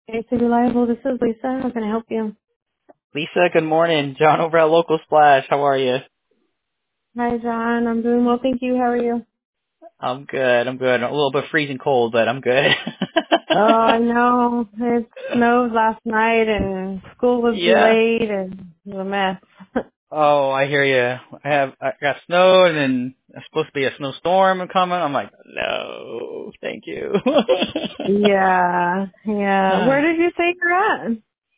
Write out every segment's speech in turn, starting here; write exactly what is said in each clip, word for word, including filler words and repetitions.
Hey, City Reliable, this is Lisa. How can I help you? Lisa, good morning. John over at Local Splash. How are you? Hi, John. I'm doing well, thank you. How are you? I'm good. I'm good. A little bit freezing cold, but I'm good. Oh, I know. It snowed last night and school was Yeah. delayed and it was a mess. Oh, I hear you. I have I got snow and then it's supposed to be a snowstorm coming. I'm like, no, thank you. yeah, yeah. Where did you say you're at?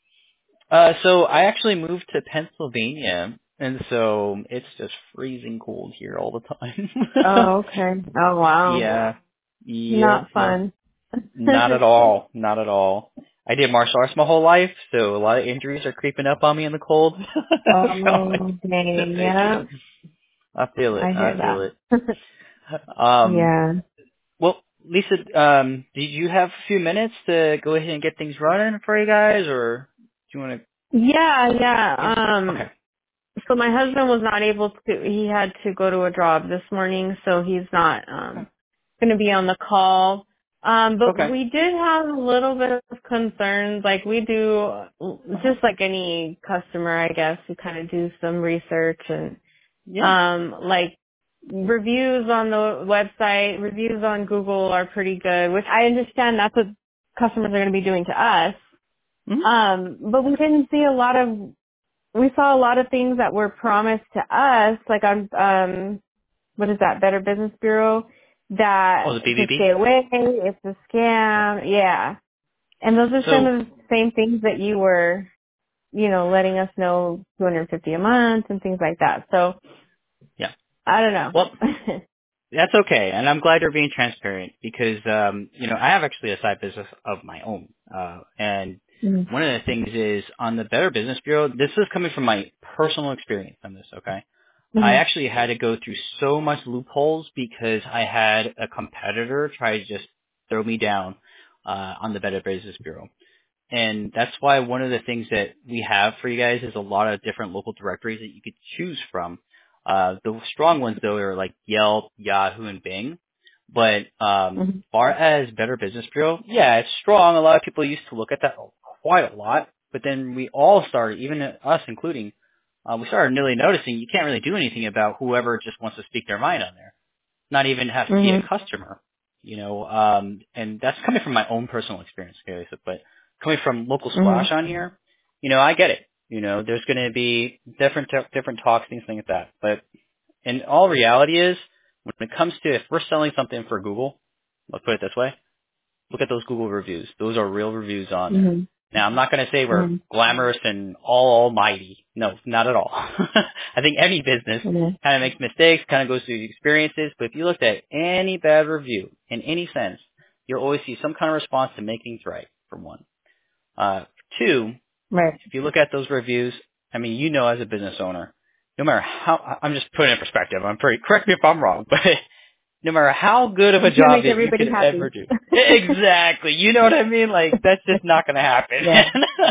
uh, so I actually moved to Pennsylvania, and so it's just freezing cold here all the time. Oh, okay. Oh, wow. Yeah. Yep. Not Yep. fun. Not at all. Not at all. I did martial arts my whole life, so a lot of injuries are creeping up on me in the cold. So oh, dang. thank you. Yeah, I feel it. I I hear feel it. that. Um, yeah. well, Lisa, um, did you have a few minutes to go ahead and get things running for you guys, or do you want to? Yeah, yeah. Yeah. Um, Okay. So my husband was not able to, he had to go to a job this morning, so he's not um going to be on the call. Um, but Okay. we did have a little bit of concerns, like we do, just like any customer, I guess, we kind of do some research and, Yeah. um, like reviews on the website, reviews on Google are pretty good, which I understand that's what customers are going to be doing to us. hmm Um, but we didn't see a lot of we saw a lot of things that were promised to us, like on um what is that, Better Business Bureau, Oh, that the to B B B. stay away, it's a Yeah. scam, yeah. And those are some So of the same things that you were, you know, letting us know two hundred fifty a month and things like that. So yeah. I don't know. Well, that's okay, and I'm glad you're being transparent because um, you know I have actually a side business of my own, uh, and mhm. one of the things is on the Better Business Bureau. This is coming from my personal experience on this. Okay, I Mhm. actually had to go through so much loopholes because I had a competitor try to just throw me down uh, on the Better Business Bureau. And that's why one of the things that we have for you guys is a lot of different local directories that you could choose from. Uh, the strong ones though are like Yelp, Yahoo, and Bing. But um, Mhm. far as Better Business Bureau, yeah, it's strong. A lot of people used to look at that quite a lot. But then we all started, even us including, uh, we started really noticing you can't really do anything about whoever just wants to speak their mind on there, not even have to be a Mhm. customer, you know, um, and that's coming from my own personal experience, okay, so, but coming from local Mhm. splash on here, you know, I get it. You know, there's going to be different, different talks, things like that. But in all reality is, when it comes to if we're selling something for Google, let's put it this way, look at those Google reviews. Those are real reviews on there. Mhm. Now, I'm not going to say we're Mhm. glamorous and all almighty. No, not at all. I think any business Mhm. kind of makes mistakes, kind of goes through experiences. But if you looked at any bad review in any sense, you'll always see some kind of response to make things right, for one. Uh, two, Right. if you look at those reviews, I mean, you know as a business owner, no matter how, I'm just putting it in perspective. I'm pretty, correct me if I'm wrong, but no matter how good of a You can't job make that you everybody could ever happy. do. Exactly. You know what I mean? Like, that's just not going to happen. yeah.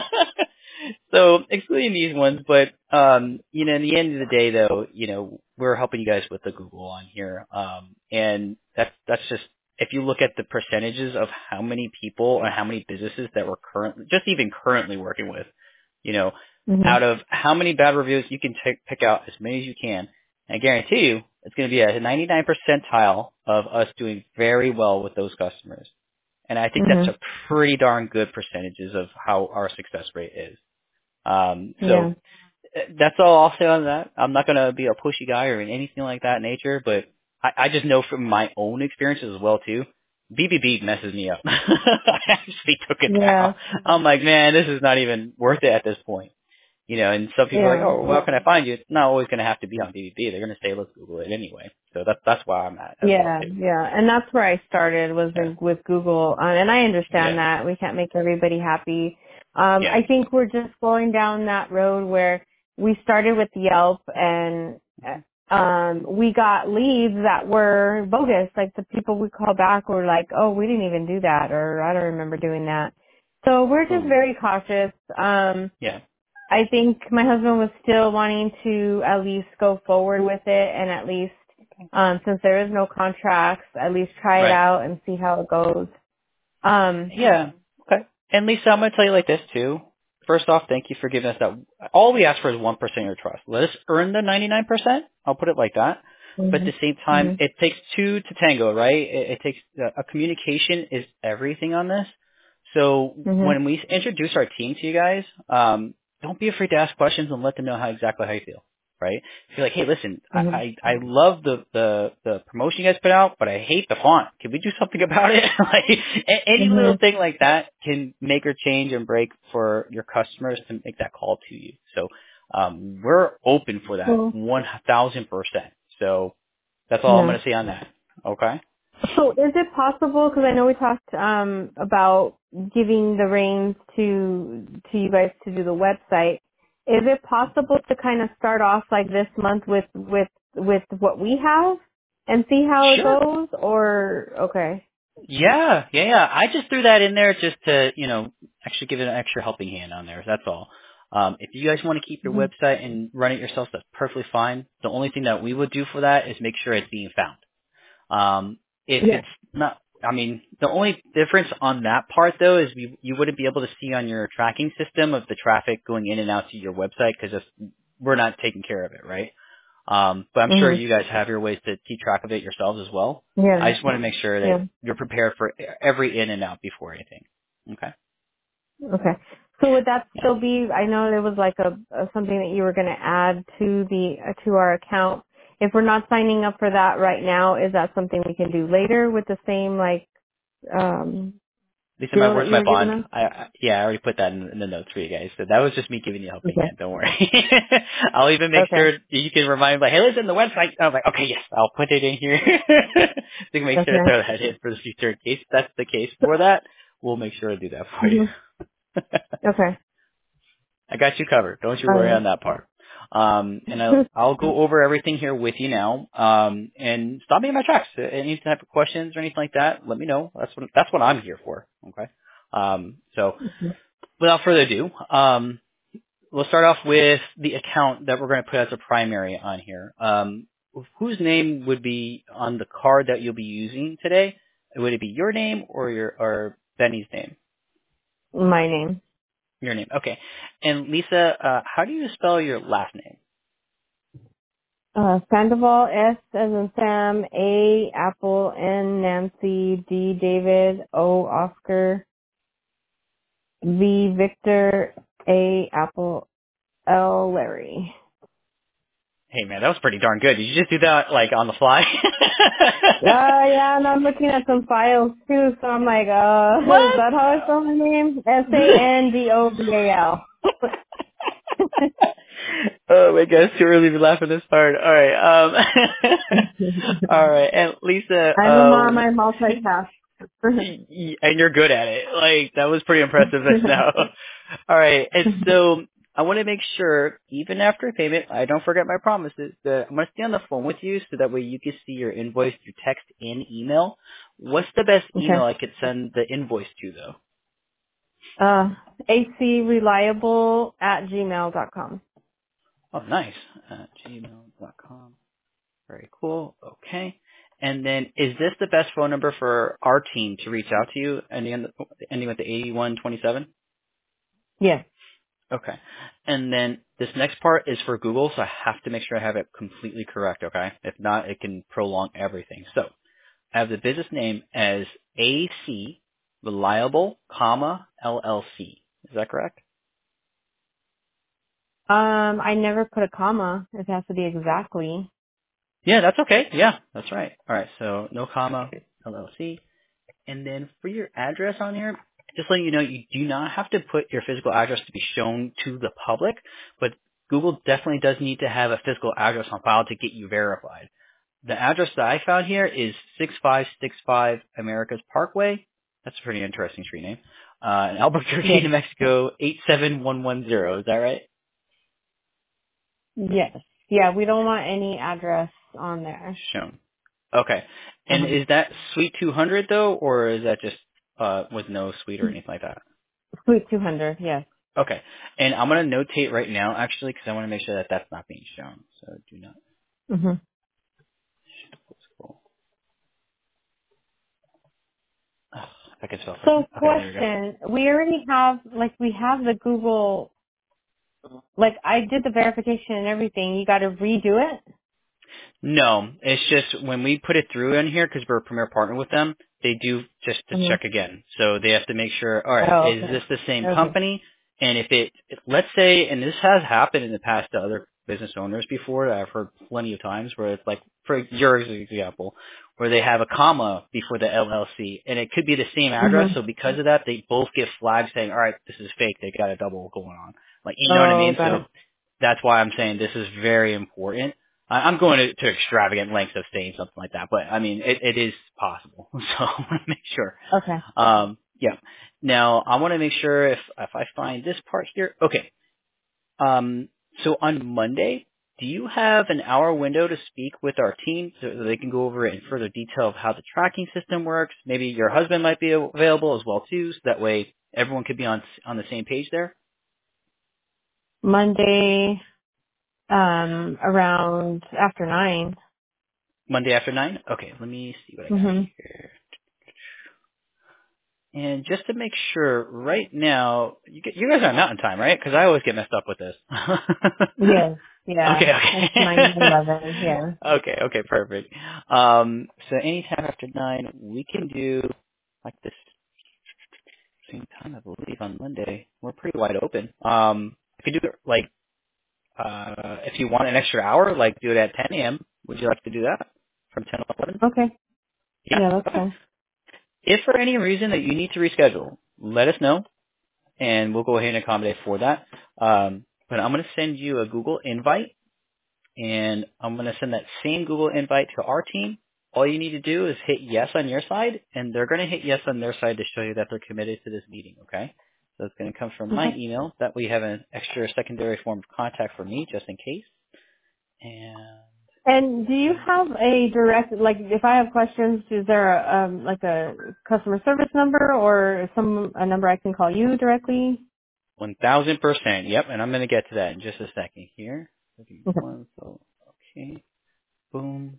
So, excluding these ones, but, um, you know, in the end of the day, though, you know, we're helping you guys with the Google on here. Um, and that's, that's just, if you look at the percentages of how many people and how many businesses that we're currently, just even currently working with, you know, Mhm. out of how many bad reviews, you can take, pick out as many as you can. And I guarantee you, it's going to be a ninety-nine percentile of us doing very well with those customers. And I think that's Mhm. a pretty darn good percentages of how our success rate is. Um, Yeah. so uh, that's all I'll say on that. I'm not going to be a pushy guy or anything like that nature, but I, I just know from my own experiences as well too. B B B messes me up. I actually took it Yeah. down. I'm like, man, this is not even worth it at this point. You know, and some people are like, Yeah. oh, well, how can I find you? It's not always going to have to be on B B B. They're going to say, let's Google it anyway. So that's that's where I'm at as well Yeah, too. yeah, and that's where I started was Yeah, in, with Google, uh, and I understand yeah, that we can't make everybody happy. Um, yeah. I think we're just going down that road where we started with Yelp, and uh, um, we got leads that were bogus. Like the people we call back were like, "Oh, we didn't even do that," or "I don't remember doing that." So we're just Ooh, very cautious. Um, yeah, I think my husband was still wanting to at least go forward with it and at least, um, since there is no contracts, at least try it right. out and see how it goes. Um, Yeah, okay. And Lisa, I'm going to tell you like this too. First off, thank you for giving us that. All we ask for is one percent of your trust. Let us earn the ninety-nine percent. I'll put it like that. But at Mhm. the same time, Mhm. it takes two to tango, right? It, it takes a communication is everything on this. So Mhm. when we introduce our team to you guys, um, don't be afraid to ask questions and let them know how exactly how you feel, right? If you're like, hey, listen, I, Mhm. I, I love the, the, the promotion you guys put out, but I hate the font. Can we do something about it? Like a- any little Mhm. thing like that can make or change and break for your customers to make that call to you. So um, we're open for that Cool. one thousand percent. So that's all I'm Yeah. going to say on that. Okay? So is it possible, because I know we talked um, about giving the reins to to you guys to do the website, is it possible to kind of start off like this month with with with what we have and see how it Sure. goes? Or okay. Yeah, yeah, yeah. I just threw that in there just to, you know, actually give it an extra helping hand on there. That's all. Um, if you guys want to keep your Mhm. website and run it yourself, that's perfectly fine. The only thing that we would do for that is make sure it's being found. Um, if Yes. it's not, I mean, the only difference on that part though is we, you wouldn't be able to see on your tracking system of the traffic going in and out to your website because we're not taking care of it, right? Um, but I'm sure Mhm. you guys have your ways to keep track of it yourselves as well. I Yeah. just want to make sure that Yeah. you're prepared for every in and out before anything. Okay. Okay. So would that Yeah. still be? I know there was like a, a something that you were going to add to the uh, to our account. If we're not signing up for that right now, is that something we can do later with the same like um Lisa, my deal that word's you my were giving bond. us? I, I yeah, I already put that in, in the notes for you guys. So that was just me giving you a helping Okay. hand. Don't worry. I'll even make Okay. sure you can remind me, like, hey, listen, the website. I was like, okay, yes, I'll put it in here. So you can make sure to Okay. throw that in for the future in case that's the case for that. We'll make sure to do that for you. hmm Okay. I got you covered. Don't you All worry right. on that part. Um, and I'll, I'll go over everything here with you now. Um, and stop me in my tracks. Any type of questions or anything like that, let me know. That's what that's what I'm here for. Okay. Um, so without further ado, um, we'll start off with the account that we're going to put as a primary on here. Um, whose name would be on the card that you'll be using today? Would it be your name or your or Benny's name? My name. Your name. Okay. And Lisa, uh, how do you spell your last name? Uh, Sandoval, S as in Sam, A Apple, N Nancy, D David, O Oscar, V Victor, A Apple, L Larry. Hey man, that was pretty darn good. Did you just do that like on the fly? Uh, yeah, and I'm looking at some files too, so I'm like, uh, is What? that how I spell my name? S A N D O V A L. Oh my gosh, too early to laugh at this part. All right, um, all right, and Lisa, I'm a uh, mom, I multitask. y- y- and you're good at it. Like that was pretty impressive just now. All right, and so I want to make sure, even after payment, I don't forget my promises. That I'm going to stay on the phone with you so that way you can see your invoice through text and email. What's the best email Okay. I could send the invoice to, though? Uh, acreliable at gmail dot com. Oh, nice. At gmail dot com. Very cool. Okay. And then, is this the best phone number for our team to reach out to you? Ending, ending with the eighty-one twenty-seven? Yes. Okay. And then this next part is for Google, so I have to make sure I have it completely correct, okay? If not, it can prolong everything. So I have the business name as A C Reliable, comma, L L C. Is that correct? Um, I never put a comma. It has to be exactly. Yeah, that's okay. Yeah, that's right. All right, so no comma, L L C. And then for your address on here, just letting you know, you do not have to put your physical address to be shown to the public, but Google definitely does need to have a physical address on file to get you verified. The address that I found here is six five six five Americas Parkway. That's a pretty interesting street name. Uh, in Albuquerque, Yes. New Mexico, eight seven one one zero. Is that right? Yes. Yeah, we don't want any address on there. Shown. Okay. And Uh-huh. is that Suite two hundred though, or is that just uh, with no suite or anything like that? Suite two hundred, yes. Okay. And I'm going to notate right now, actually, because I want to make sure that that's not being shown. So do not. hmm Cool. Ugh, I can spell for you. So Okay, there you go. question, we already have, like we have the Google, like I did the verification and everything. You got to redo it? No, it's just when we put it through in here, because we're a premier partner with them, they do just to Mm-hmm. check again. So they have to make sure, all right, Oh, is okay. this the same Okay. company? And if it, if, let's say, and this has happened in the past to other business owners before, that I've heard plenty of times, where it's like, for your example, where they have a comma before the L L C, and it could be the same address, Mm-hmm. so because of that, they both get flags saying, all right, this is fake, they got a double going on. Like, you know what I Oh, mean? got So it. that's why I'm saying this is very important. I- I'm going to, to extravagant lengths of saying something like that, but I mean, it, it is possible. So I want to make sure. Okay. Um, yeah. Now I want to make sure if if I find this part here. Okay. Um, so on Monday, do you have an hour window to speak with our team so that they can go over it in further detail of how the tracking system works? Maybe your husband might be available as well too, so that way everyone could be on on the same page there. Monday, um, around after nine. Monday after nine. Okay. Let me see what I got Mm-hmm. here. And just to make sure, right now, you, get, you guys are on Mountain Time, right? Because I always get messed up with this. Yes. Yeah. okay, It's okay. nine eleven. Yeah. okay, okay, perfect. Um, so anytime after nine, we can do like this same time, I believe, on Monday. We're pretty wide open. Um, I could do it like uh, if you want an extra hour, like do it at ten a.m. Would you like to do that from ten to eleven? Okay. Yeah. Yeah, that's Okay. fine. If for any reason that you need to reschedule, let us know. And we'll go ahead and accommodate for that. Um, but I'm going to send you a Google invite, and I'm going to send that same Google invite to our team. All you need to do is hit yes on your side, and they're going to hit yes on their side to show you that they're committed to this meeting, okay? So it's going to come from my Okay. email. That way you have an extra secondary form of contact for me, just in case. And And do you um, have a direct, like, if I have questions, is there a, um, like a customer service number or some a number I can call you directly? one thousand percent, yep, and I'm going to get to that in just a second here. Give me Okay. one, so, okay, boom.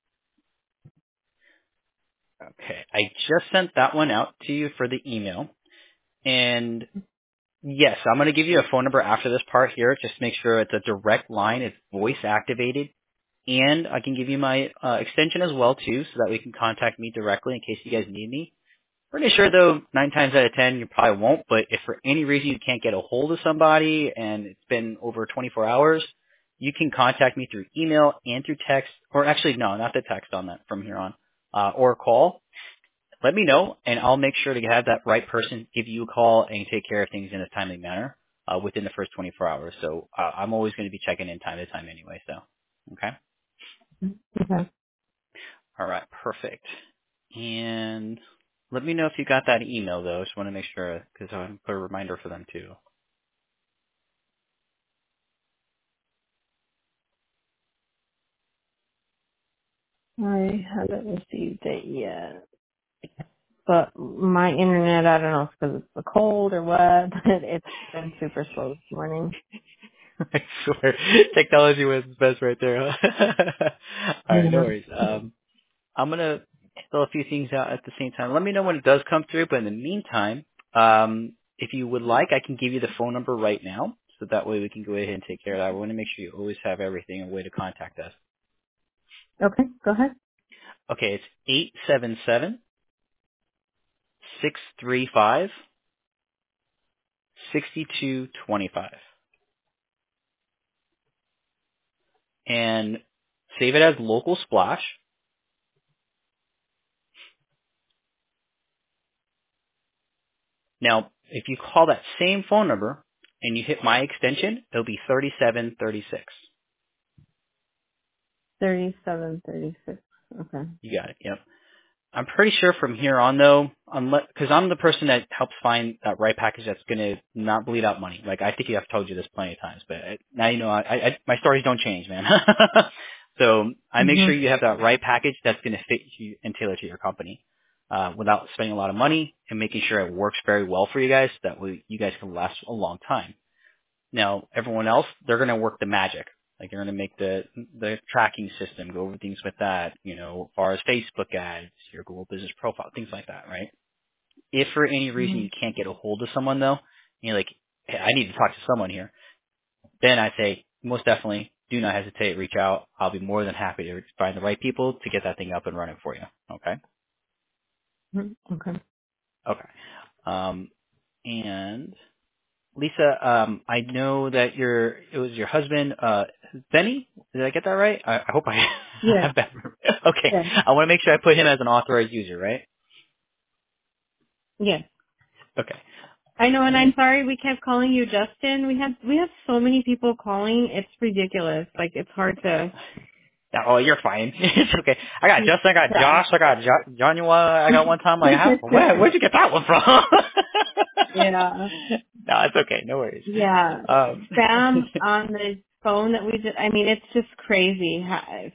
Okay, I just sent that one out to you for the email. And yes, I'm going to give you a phone number after this part here. Just make sure it's a direct line. It's voice activated. And I can give you my uh, extension as well too, so that we can contact me directly in case you guys need me. Pretty sure though, nine times out of ten, you probably won't. But if for any reason you can't get a hold of somebody and it's been over twenty-four hours, you can contact me through email and through text, or actually no, not the text on that from here on, uh, or call. Let me know, and I'll make sure to have that right person give you a call and take care of things in a timely manner uh, within the first twenty-four hours. So uh, I'm always going to be checking in time to time anyway. So, okay. Okay. All right. Perfect. And let me know if you got that email, though. Just want to make sure, because I want to put a reminder for them, too. I haven't received it yet. But my internet, I don't know if it's because it's the cold or what, but it's been super slow this morning. I swear. Technology was best right there, huh? All right. No Yeah. worries. Um, I'm gonna fill a few things out at the same time. Let me know when it does come through, but in the meantime, um, if you would like, I can give you the phone number right now, so that way we can go ahead and take care of that. We want to make sure you always have everything, a way to contact us. Okay, go ahead. Okay, it's eight seven seven six three five six two two five, and save it as local splash. Now, if you call that same phone number and you hit my extension, it'll be thirty-seven thirty-six. thirty-seven thirty-six. Okay. You got it. Yep. I'm pretty sure from here on though, unless because I'm the person that helps find that right package that's going to not bleed out money. Like I think I've told you this plenty of times, but I, now you know I, I, my stories don't change, man. So I make hmm sure you have that right package that's going to fit you and tailor to your company, uh, without spending a lot of money and making sure it works very well for you guys. That way you guys can last a long time. Now, everyone else, they're going to work the magic. Like they're going to make the the tracking system, go over things with that, you know, as far as Facebook ads, your Google business profile, things like that, right? If for any reason Mhm. you can't get a hold of someone though, and you're like, hey, I need to talk to someone here, then I say most definitely do not hesitate, reach out. I'll be more than happy to find the right people to get that thing up and running for you. Okay? Mhm. Okay. Okay. Um, and Lisa, um, I know that your it was your husband, uh, Benny. Did I get that right? I, I hope I Yes. have that. Okay, Yes. I want to make sure I put him as an authorized user, right? Yes. Okay. I know, and I'm sorry we kept calling you Justin. We have we have so many people calling. It's ridiculous. Like it's hard to. Yeah, oh, you're fine. It's okay. I got Justin, I got Yeah. Josh, I got jo- Johnua, I got one time. Like, how, where, where'd you get that one from? Yeah. No, it's okay. No worries. Yeah. Um, Spam on the phone that we did. I mean, it's just crazy. How-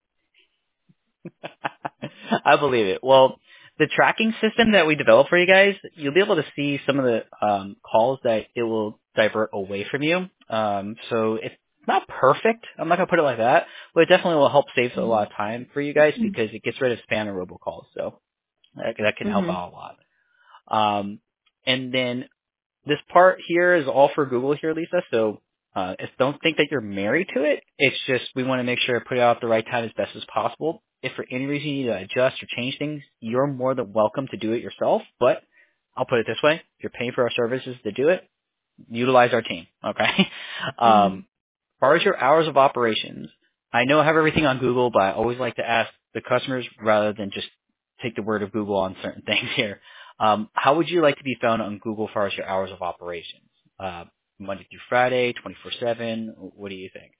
I believe it. Well, the tracking system that we developed for you guys, you'll be able to see some of the um, calls that it will divert away from you. Um, so it's not perfect. I'm not gonna put it like that, but it definitely will help save a lot of time for you guys because it gets rid of spam and robocalls. So that, that can help Mhm. out a lot. Um, and then this part here is all for Google here, Lisa. So uh, it's, don't think that you're married to it. It's just we want to make sure to put it out at the right time as best as possible. If for any reason you need to adjust or change things, you're more than welcome to do it yourself. But I'll put it this way: if you're paying for our services to do it, utilize our team. Okay. um, Mhm. as far as your hours of operations, I know I have everything on Google, but I always like to ask the customers rather than just take the word of Google on certain things here. Um, how would you like to be found on Google as far as your hours of operations? Uh, Monday through Friday, twenty-four seven? What do you think?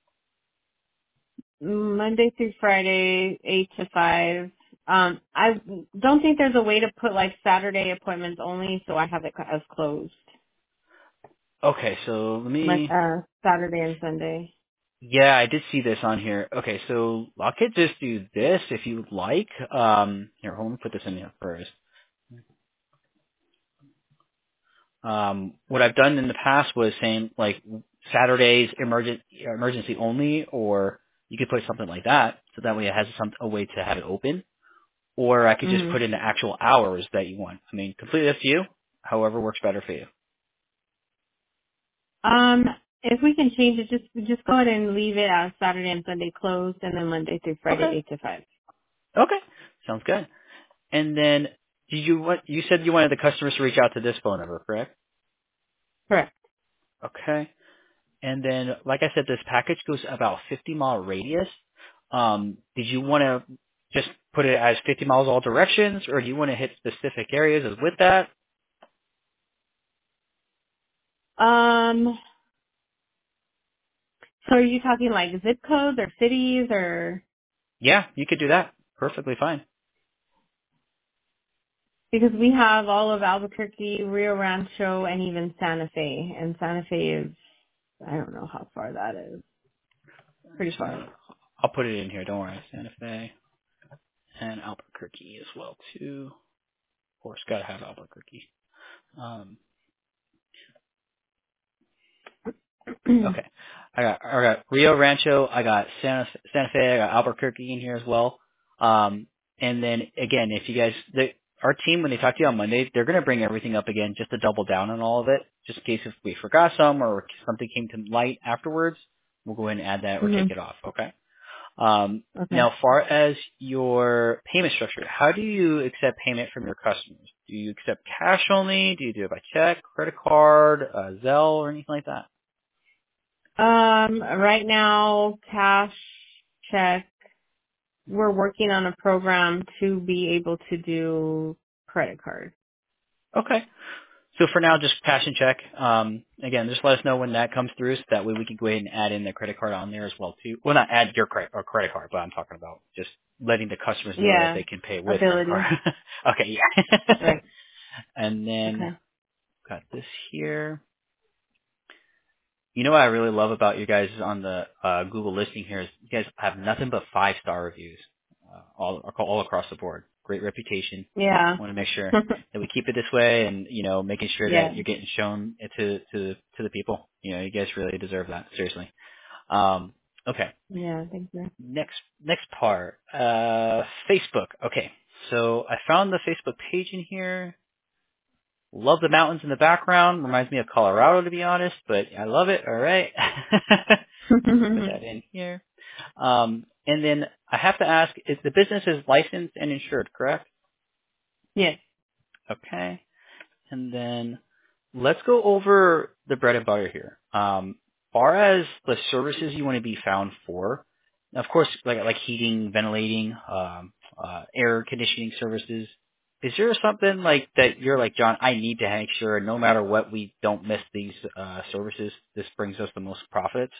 Monday through Friday, eight to five. Um, I don't think there's a way to put like Saturday appointments only, so I have it as closed. Okay, so let Like me, uh, Saturday and Sunday. yeah, I did see this on here. Okay, so I could just do this if you would like. Um, here, hold on, put this in here first. Um, what I've done in the past was saying like Saturdays emergent emergency only, or you could put something like that, so that way it has some a way to have it open. Or I could just Mhm. put in the actual hours that you want. I mean, completely up to you. However works better for you. Um, if we can change it, just just go ahead and leave it as Saturday and Sunday closed, and then Monday through Friday, Okay. eight to five. Okay. Sounds good. And then did you what you said you wanted the customers to reach out to this phone number, correct? Correct. Okay. And then, like I said, this package goes about fifty mile radius. Um, did you want to just put it as fifty miles all directions, or do you want to hit specific areas as with that? Um, so are you talking like zip codes or cities or? Yeah, you could do that. Perfectly fine. Because we have all of Albuquerque, Rio Rancho, and even Santa Fe. And Santa Fe is, I don't know how far that is. Pretty So far. I'll put it in here. Don't worry. Santa Fe and Albuquerque as well too. Of course, gotta have Albuquerque. Um, Okay. I got I got Rio Rancho, I got Santa Santa Fe, I got Albuquerque in here as well. Um, and then again, if you guys, the, our team when they talk to you on Monday, they're gonna bring everything up again just to double down on all of it, just in case if we forgot some or something came to light afterwards, we'll go ahead and add that or hmm take it off. Okay. Um, Okay. now, as far as your payment structure, how do you accept payment from your customers? Do you accept cash only? Do you do it by check, credit card, uh, Zelle, or anything like that? Um, right now, cash, check. We're working on a program to be able to do credit card. Okay. So for now, just cash and check. Um, again, just let us know when that comes through, so that way we can go ahead and add in the credit card on there as well too. Well, not add your credit or credit card, but I'm talking about just letting the customers know that Yeah. they can pay with credit card. Ability. Okay, yeah. Right. And then Okay. got this here. You know what I really love about you guys on the uh, Google listing here is you guys have nothing but five star reviews, uh, all all across the board. Great reputation. Yeah. Want to make sure that we keep it this way, and you know, making sure that yeah. you're getting shown it to to to the people. You know, you guys really deserve that. Seriously. Um, okay. Yeah. Thank you. Next next part. Uh, Facebook. Okay. So I found the Facebook page in here. Love the mountains in the background. Reminds me of Colorado, to be honest, but I love it. All right. Put that in here. Um, and then I have to ask, is the business is licensed and insured, correct? Yes. Okay. And then let's go over the bread and butter here. Um, far as the services you want to be found for, of course, like like heating, ventilating, um, uh, air conditioning services. Is there something like that you're like, John, I need to make sure no matter what we don't miss these uh, services. This brings us the most profits.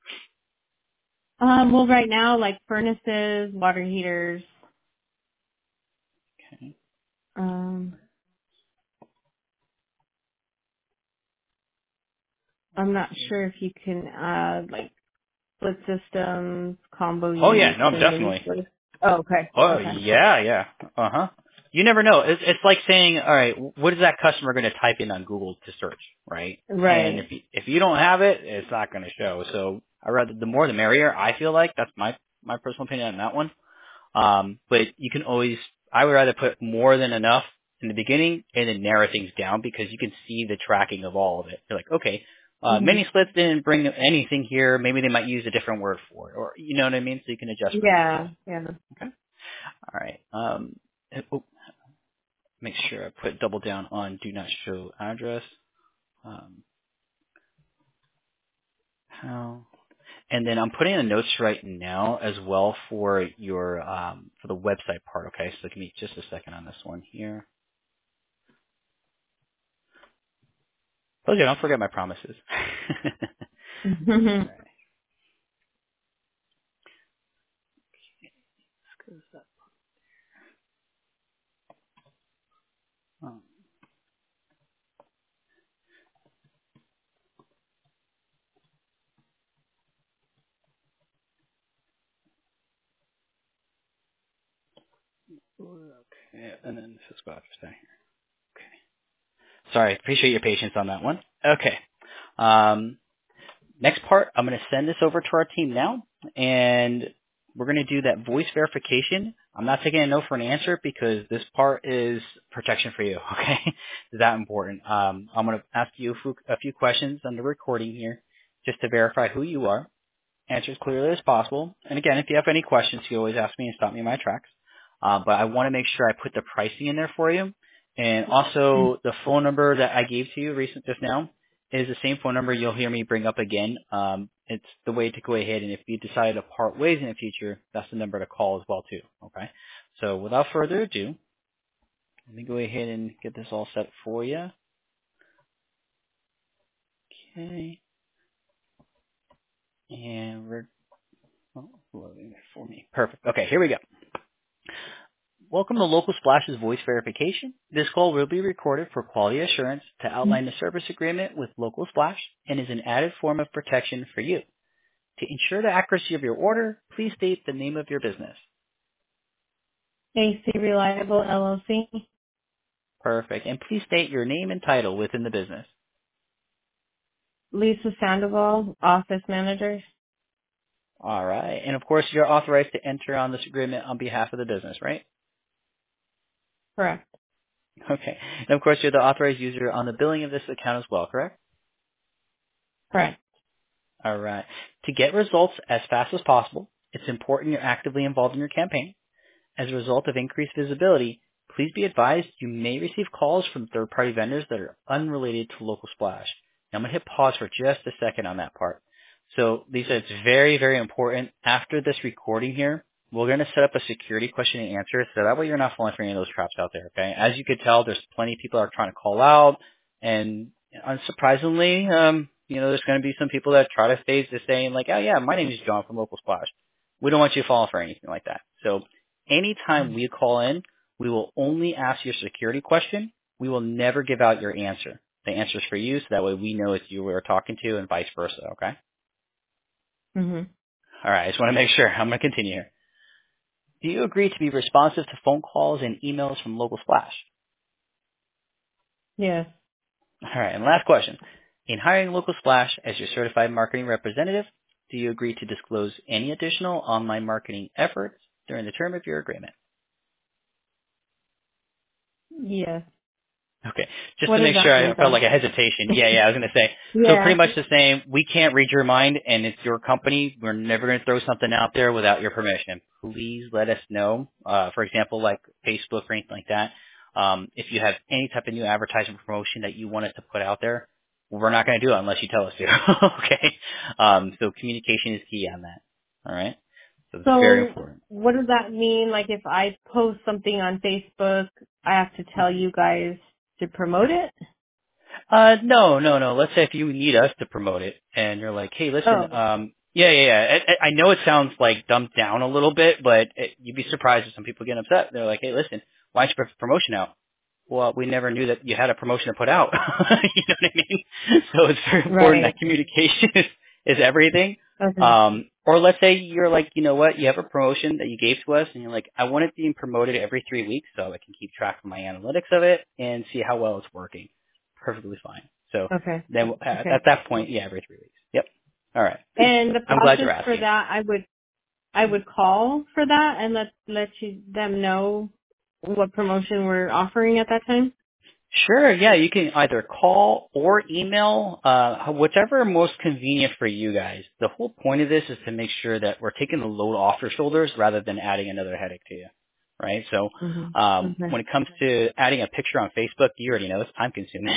Um, well, right now, like furnaces, water heaters. Okay. Um, I'm not sure if you can add like split systems, combo Oh yeah, units, no, and mini definitely. splits. Oh, okay. Oh Okay. yeah, yeah. Uh huh. You never know. It's it's like saying, all right, what is that customer going to type in on Google to search, right? And if Right. you, if you don't have it, it's not going to show. So I rather the more the merrier. I feel like that's my my personal opinion on that one. Um, but you can always. I would rather put more than enough in the beginning and then narrow things down because you can see the tracking of all of it. You're like, okay, uh, hmm mini splits didn't bring anything here. Maybe they might use a different word for it, or you know what I mean. So you can adjust from there. Yeah. Yeah. Okay. All right. Um, it- oh, make sure I put double down on do not show address. Um, how? And then I'm putting in the notes right now as well for your um, for the website part. Okay, so give me just a second on this one here. Oh yeah, don't forget my promises. All right. Screws up. Oh, okay, and then this is about down here. Okay. Sorry, appreciate your patience on that one. Okay. Um, Next part, I'm going to send this over to our team now, and we're going to do that voice verification. I'm not taking a no for an answer because this part is protection for you, okay? It's that important. Um, I'm going to ask you a few, a few questions on the recording here just to verify who you are. Answer as clearly as possible. And again, if you have any questions, you always ask me and stop me in my tracks. Uh, but I want to make sure I put the pricing in there for you. And also the phone number that I gave to you recent just now is the same phone number you'll hear me bring up again. Um, it's the way to go ahead. And if you decide to part ways in the future, that's the number to call as well too. Okay. So without further ado, let me go ahead and get this all set for you. Okay. And we're oh, loading it for me. Perfect. Okay. Here we go. Welcome to Local Splash's voice verification. This call will be recorded for quality assurance to outline the service agreement with Local Splash and is an added form of protection for you. To ensure the accuracy of your order, please state the name of your business. A C Reliable L L C. Perfect. And please state your name and title within the business. Lisa Sandoval, office manager. All right. And of course, you're authorized to enter on this agreement on behalf of the business, right? Correct. Okay. And of course, you're the authorized user on the billing of this account as well, correct? Correct. All right. To get results as fast as possible, it's important you're actively involved in your campaign. As a result of increased visibility, please be advised you may receive calls from third-party vendors that are unrelated to Local Splash. Now, I'm going to hit pause for just a second on that part. So, Lisa, it's very, very important. After this recording here, we're going to set up a security question and answer so that way you're not falling for any of those traps out there, okay? As you could tell, there's plenty of people that are trying to call out, and unsurprisingly, um, you know, there's going to be some people that try to stage this saying like, oh yeah, my name is John from Local Splash. We don't want you to fall for anything like that. So, anytime we call in, we will only ask your security question. We will never give out your answer. The answer is for you, so that way we know it's you we're talking to and vice versa, okay? Mhm. All right, I just want to make sure. I'm going to continue here. Do you agree to be responsive to phone calls and emails from Local Splash? Yes. All right, and last question. In hiring Local Splash as your certified marketing representative, do you agree to disclose any additional online marketing efforts during the term of your agreement? Yes. Okay. Just What to does make sure, that I mean, felt though? like a hesitation. Yeah, yeah, I was going to say. So Yeah. pretty much the same. We can't read your mind, and it's your company. We're never going to throw something out there without your permission. Please let us know. Uh, for example, like Facebook or anything like that. Um, if you have any type of new advertising promotion that you want us to put out there, we're not going to do it unless you tell us to. Okay. Um, so communication is key on that. All right. So it's very So important. what does that mean? Like if I post something on Facebook, I have to tell you guys to promote it? Uh, no, no, no. Let's say if you need us to promote it, and you're like, hey, listen, Oh. um, yeah, yeah, yeah. I, I I know it sounds like dumped down a little bit, but it, you'd be surprised if some people get upset. They're like, hey, listen, why don't you put the promotion out? Well, we never knew that you had a promotion to put out. You know what I mean? So it's very important Right. that communication is, is everything. Okay. Um, or let's say you're like, you know what, you have a promotion that you gave to us, and you're like, I want it being promoted every three weeks so I can keep track of my analytics of it and see how well it's working. Perfectly fine. So Okay. then uh, Okay. at that point, yeah, every three weeks. Yep. All right. And the I'm glad process you're for asking. that, I would I would call for that and let let you them know what promotion we're offering at that time. Sure, yeah, you can either call or email, uh, whichever most convenient for you guys. The whole point of this is to make sure that we're taking the load off your shoulders rather than adding another headache to you, right? So, Mhm. um, Okay. when it comes to adding a picture on Facebook, you already know it's time consuming.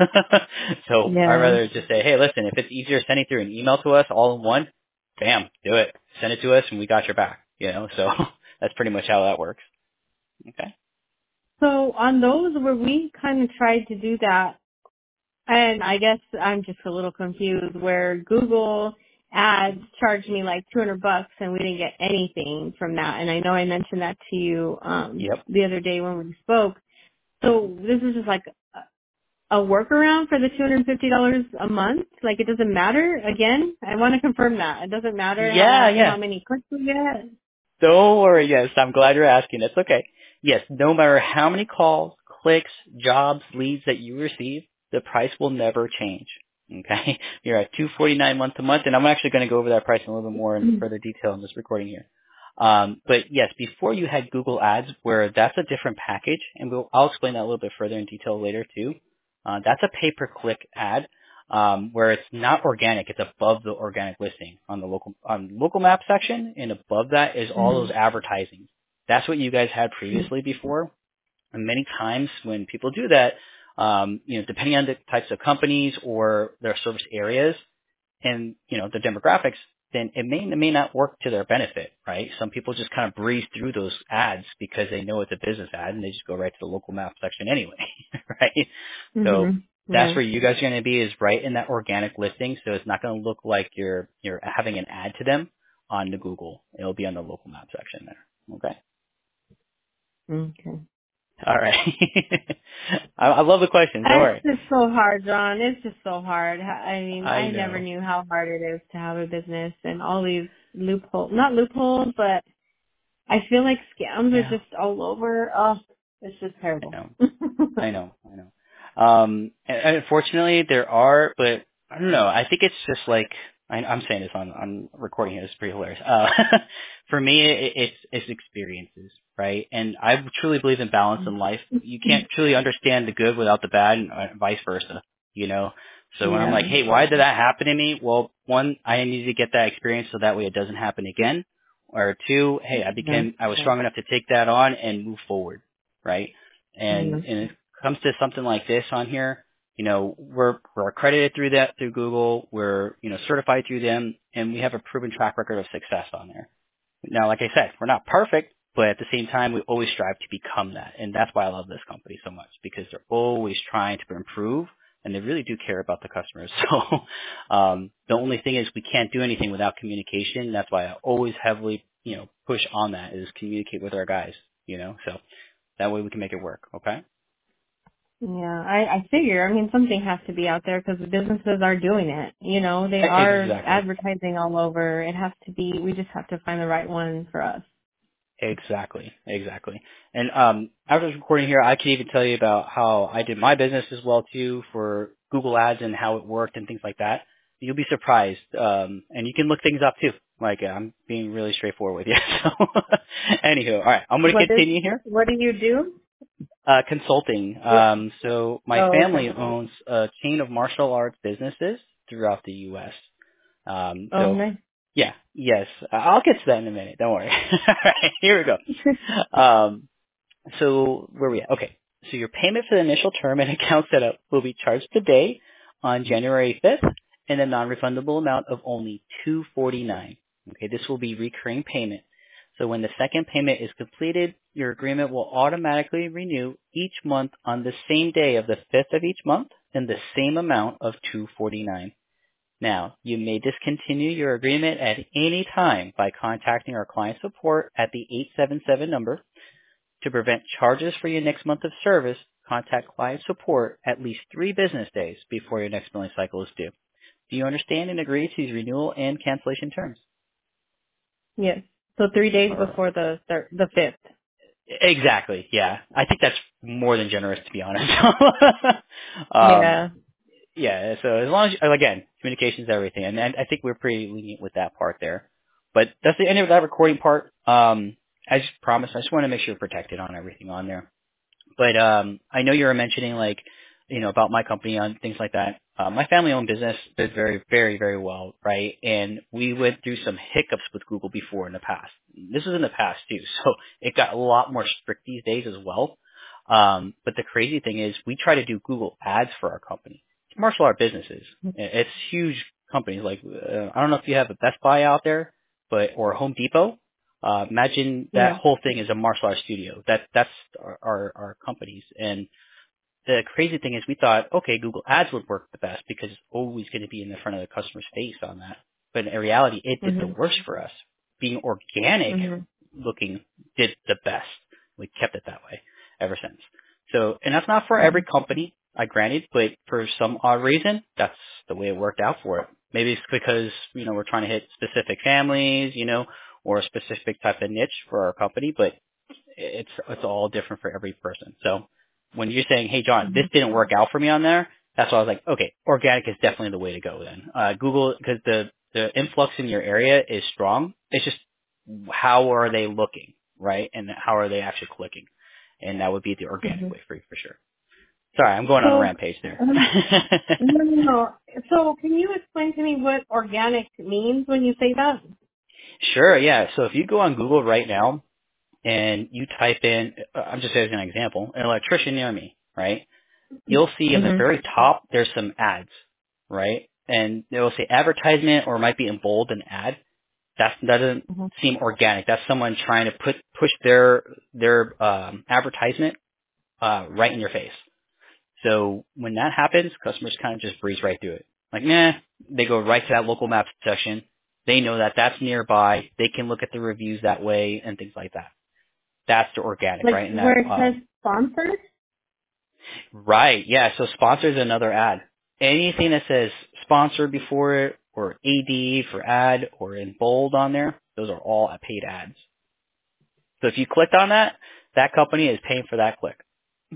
So I'd Yeah. rather just say, hey, listen, if it's easier sending through an email to us all in one, bam, do it. Send it to us and we got your back, you know? So that's pretty much how that works. Okay? So on those where we kind of tried to do that, and I guess I'm just a little confused where Google ads charged me like two hundred bucks and we didn't get anything from that. And I know I mentioned that to you um Yep. the other day when we spoke. So this is just like a workaround for the two hundred fifty dollars a month? Like it doesn't matter? Again, I want to confirm that. It doesn't matter how Yeah, much, yeah. how many clicks we get? Don't worry. Yes, I'm glad you're asking. It's okay. Yes, no matter how many calls, clicks, jobs, leads that you receive, the price will never change. Okay, you're at two forty-nine month to month, and I'm actually going to go over that price in a little bit more in further detail in this recording here. Um, but yes, before you had Google Ads, where that's a different package, and we'll, I'll explain that a little bit further in detail later too. Uh, that's a pay-per-click ad, um, where it's not organic; it's above the organic listing on the local on local map section, and above that is all those Mm-hmm. advertising. That's what you guys had previously before. And many times when people do that, um, you know, depending on the types of companies or their service areas, and you know the demographics, then it may it may not work to their benefit, right? Some people just kind of breeze through those ads because they know it's a business ad and they just go right to the local map section anyway, right? So Mm-hmm. that's Yeah. where you guys are going to be, is right in that organic listing. So it's not going to look like you're you're having an ad to them on the Google. It'll be on the local map section there. Okay. Okay. All right. I, I love the questions. Don't It's worry. just so hard, John. It's just so hard. I mean, I I never know. knew how hard it is to have a business and all these loopholes, not loopholes, but I feel like scams are Yeah. just all over. Oh, it's just I terrible. know. I know, I know. Um, and, and unfortunately, there are, but I don't know. I think it's just like I, I'm saying this on on recording here. It's pretty hilarious. Uh, for me, it, it's it's experiences, right? And I truly believe in balance in life. You can't truly understand the good without the bad, and uh, vice versa. You know. So when I'm Yeah. like, hey, why did that happen to me? Well, one, I needed to get that experience so that way it doesn't happen again. Or two, hey, I Yeah. became, I was strong enough to take that on and move forward, right? Yeah. And and it comes to something like this on here, you know, we're we're accredited through that through Google, we're you know certified through them, and we have a proven track record of success on there. Now, like I said, we're not perfect, but at the same time, we always strive to become that, and that's why I love this company so much, because they're always trying to improve, and they really do care about the customers. So um, the only thing is we can't do anything without communication. That's why I always heavily you know push on that, is communicate with our guys, you know, so that way we can make it work. Okay. Yeah, I, I figure. I mean, something has to be out there because the businesses are doing it. You know, they E- are Exactly. advertising all over. It has to be. We just have to find the right one for us. Exactly. Exactly. And um, after this recording here, I can even tell you about how I did my business as well too for Google Ads and how it worked and things like that. You'll be surprised. Um, and you can look things up too. Like uh, I'm being really straightforward with you. So, anywho, all right, I'm going to What is? continue here. What do you do? Uh, consulting. Um, so my Oh, family okay. owns a chain of martial arts businesses throughout the U S. Um, Oh, so nice. yeah, yes, I'll get to that in a minute. Don't worry. All right, here we go. Um, so where are we at? Okay. So your payment for the initial term and account setup will be charged today on January fifth in a non-refundable amount of only two hundred forty-nine dollars. Okay, this will be recurring payment. So when the second payment is completed, your agreement will automatically renew each month on the same day of the fifth of each month in the same amount of two hundred forty-nine dollars. Now, you may discontinue your agreement at any time by contacting our client support at the eight seven seven number. To prevent charges for your next month of service, contact client support at least three business days before your next billing cycle is due. Do you understand and agree to these renewal and cancellation terms? Yes. So three days before the thir- the fifth. Exactly, yeah. I think that's more than generous, to be honest. um, Yeah. yeah, so as long as, again, communication is everything, and, and I think we're pretty lenient with that part there. But that's the end of that recording part. Um, I just promised, I just want to make sure we're protected on everything on there. But um, I know you were mentioning, like, you know, about my company on things like that. Uh, my family-owned business did very, very, very well, right? And we went through some hiccups with Google before in the past. This was in the past too, so it got a lot more strict these days as well. Um, but the crazy thing is, we try to do Google Ads for our company. It's martial art businesses. It's huge companies. Like, uh, I don't know if you have a Best Buy out there, but or Home Depot. Uh, imagine that Yeah. whole thing is a martial arts studio. That that's our, our our companies. And the crazy thing is, we thought, okay, Google Ads would work the best because it's always going to be in the front of the customer's face on that. But in reality, it did the Mhm. worst for us. Being organic Mhm. looking did the best. We kept it that way ever since. So, and that's not for every Mhm. company, I granted, but for some odd reason, that's the way it worked out for it. Maybe it's because, you know, we're trying to hit specific families, you know, or a specific type of niche for our company, but it's it's all different for every person. So when you're saying, hey, John, this Mhm. didn't work out for me on there, that's why I was like, okay, organic is definitely the way to go then. Uh, Google, because the, the influx in your area is strong. It's just how are they looking, right? And how are they actually clicking? And that would be the organic Mhm. way for you, for sure. Sorry, I'm going on a So, rampage there. um, no, no, no. So, can you explain to me what organic means when you say that? Sure, yeah. So if you go on Google right now and you type in, uh, I'm just as an example, an electrician near me, right? You'll see in the Mhm. very top, there's some ads, right? And it will say advertisement, or it might be in bold an ad. That doesn't Mhm. seem organic. That's someone trying to put push their their um, advertisement uh, right in your face. So when that happens, customers kind of just breeze right through it. Like, nah, they go right to that local maps section. They know that that's nearby. They can look at the reviews that way and things like that. That's the organic, Like right? And that where it says um, sponsored. Right, yeah. So sponsor is another ad. Anything that says sponsor before it, or A D for ad, or in bold on there, those are all paid ads. So if you clicked on that, that company is paying for that click.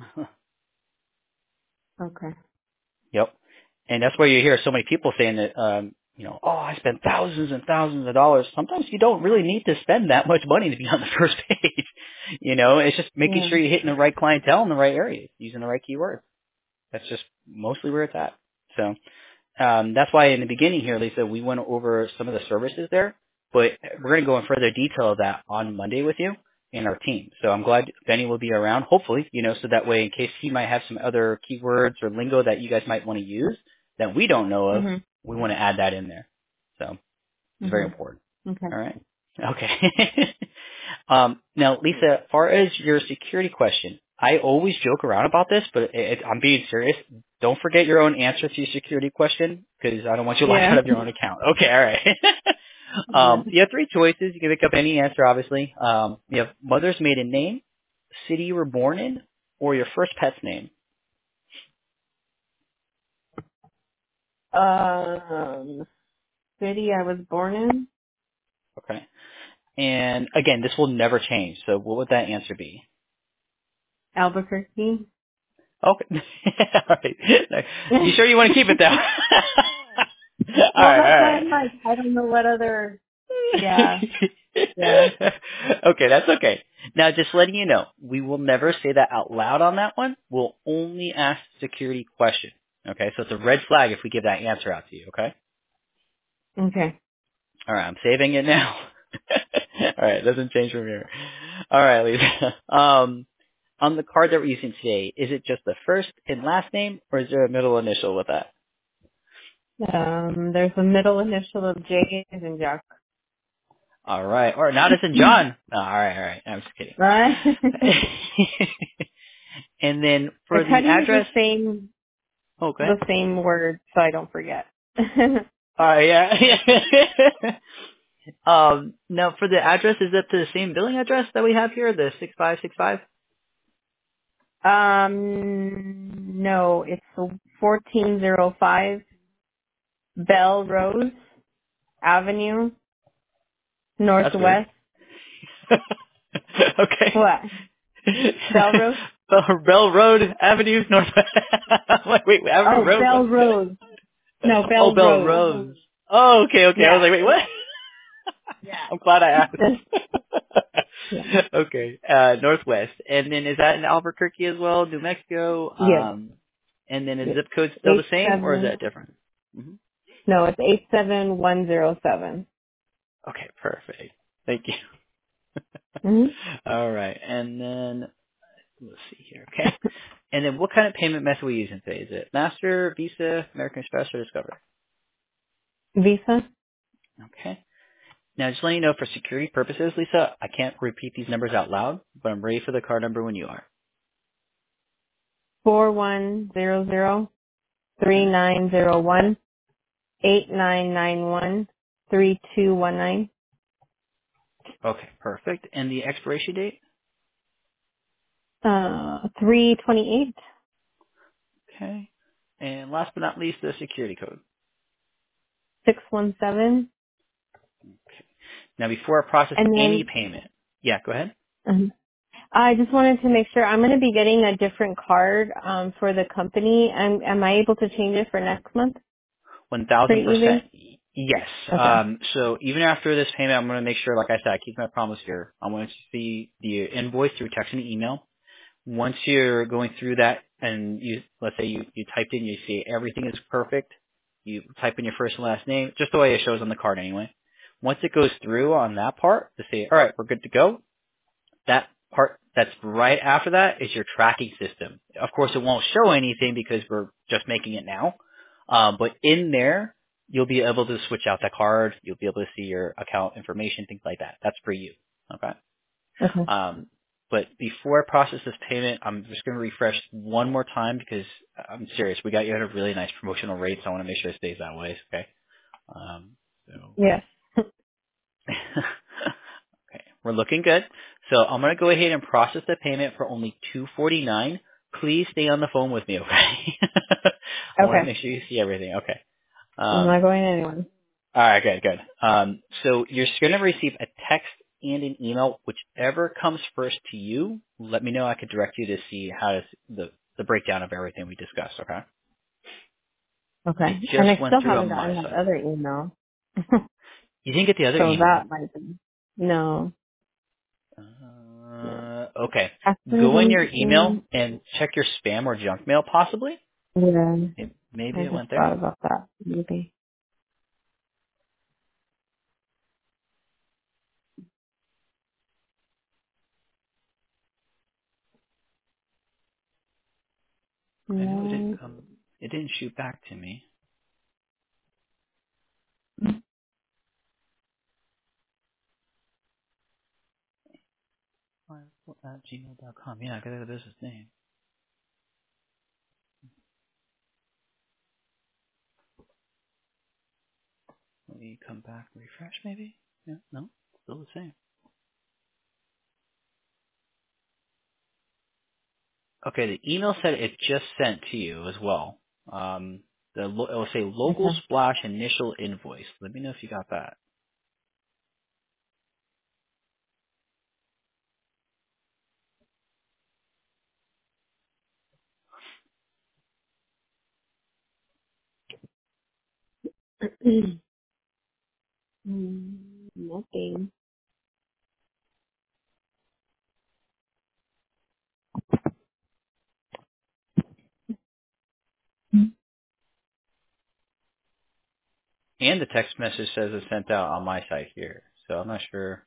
Okay. Yep. And that's why you hear so many people saying that, um, you know, oh, I spent thousands and thousands of dollars. Sometimes you don't really need to spend that much money to be on the first page. You know, it's just making Yeah. sure you're hitting the right clientele in the right areas, using the right keywords. That's just mostly where it's at. So. Um, that's why in the beginning here, Lisa, we went over some of the services there, but we're going to go in further detail of that on Monday with you and our team. So I'm glad Benny will be around, hopefully, you know, so that way in case he might have some other keywords or lingo that you guys might want to use that we don't know of, Mhm. we want to add that in there. So it's very Mhm. important. Okay. All right. Okay. um, now, Lisa, as far as your security question, I always joke around about this, but it, it, I'm being serious. Don't forget your own answer to your security question because I don't want you locked Yeah. out of your own account. Okay, all right. Yeah. um, you have three choices. You can pick up any answer, obviously. Um, you have mother's maiden name, city you were born in, or your first pet's name. Um, city I was born in, Okay. And again, this will never change. So what would that answer be? Albuquerque. Okay. All right. You sure you want to keep it that way? All Well, right, that's all why right. I'm like, I don't know what other. Yeah. Yeah. Okay, that's okay. Now, just letting you know, we will never say that out loud on that one. We'll only ask security question. Okay, so it's a red flag if we give that answer out to you. Okay. Okay. All right, I'm saving it now. All right, it doesn't change from here. All right, Lisa. Um, on the card that we're using today, is it just the first and last name, or is there a middle initial with that? Um, there's a middle initial of J as in Jack. All right, or not as in John. Oh, all right, all right. I'm just kidding. Right? And then I for try the to use the address, same okay. the same word so I don't forget. All right, yeah. um, now for the address, is that the same billing address that we have here, the six five six five? um, no, it's fourteen oh five Bell Rose Avenue, That's weird. Northwest. Okay. What? Bell Rose? Bell, Bell Road Avenue North. Wait, wait, Avenue Oh, Road. What? Bell Rose. No, Oh, Bell Bell Rose. Rose. Oh, okay, okay. I was Yeah. like, wait, what? Yeah. I'm glad I asked. Yeah. Okay, uh, Northwest, and then is that in Albuquerque as well, New Mexico? Yes. Um, and then is Yes. zip code still the Eight same, or is seven. that different? hmm No, it's eight seven one zero seven. Okay, perfect. Thank you. Mm-hmm. All right, and then let's see here. Okay, and then what kind of payment method are we using today? Is it Master, Visa, American Express, or Discover? Visa Okay. Now, just letting you know, for security purposes, Lisa, I can't repeat these numbers out loud, but I'm ready for the card number when you are. four one zero zero three Okay. nine zero one eight nine nine one three two one nine. Okay, perfect. And the expiration date? Uh, three twenty eight. Okay. And last but not least, the security code. Six one seven. Now, before I process And any then payment, yeah, go ahead. um, I just wanted to make sure I'm going to be getting a different card um, for the company. And am I able to change it for next month? Pretty one thousand percent. easy. Yes. Okay. Um, so even after this payment, I'm going to make sure, like I said, I keep my promise here. I want to see the invoice through text and email. Once you're going through that and you, let's say you, you typed in, you see everything is perfect. You type in your first and last name, just the way it shows on the card anyway. Once it goes through on that part to say, all right, we're good to go, that part that's right after that is your tracking system. Of course, it won't show anything because we're just making it now. Um, but in there, you'll be able to switch out the card. You'll be able to see your account information, things like that. That's for you. Okay. Okay. Um, but before I process this payment, I'm just going to refresh one more time because I'm serious. We got you at a really nice promotional rate, so I want to make sure it stays that way. Okay. Um, so Yes. okay, we're looking good. So I'm going to go ahead and process the payment for only two forty-nine. Please stay on the phone with me, okay? I want to Okay. make sure you see everything. Okay. I'm not Um, going anywhere. all right, good, good. Um, so you're going to receive a text and an email, whichever comes first to you. Let me know. I could direct you to see how to the the breakdown of everything we discussed. Okay. Okay. It And just I went still through on haven't my gotten that side. other email. You didn't get the other So email. that might be. No. No. Uh, okay. After Go in these your email things, and check your spam or junk mail, possibly. yeah, It, maybe I it just went there. thought about that. Maybe. I know it didn't No. come. It didn't shoot back to me. At gmail dot com. Yeah, I got the business name. Let me come back and refresh, maybe. Yeah, no, still the same. Okay, the email said it just sent to you as well. Um, the lo- it will say local Okay. splash initial invoice. Let me know if you got that. Mm. Nothing. And the text message says it's sent out on my side here, so I'm not sure.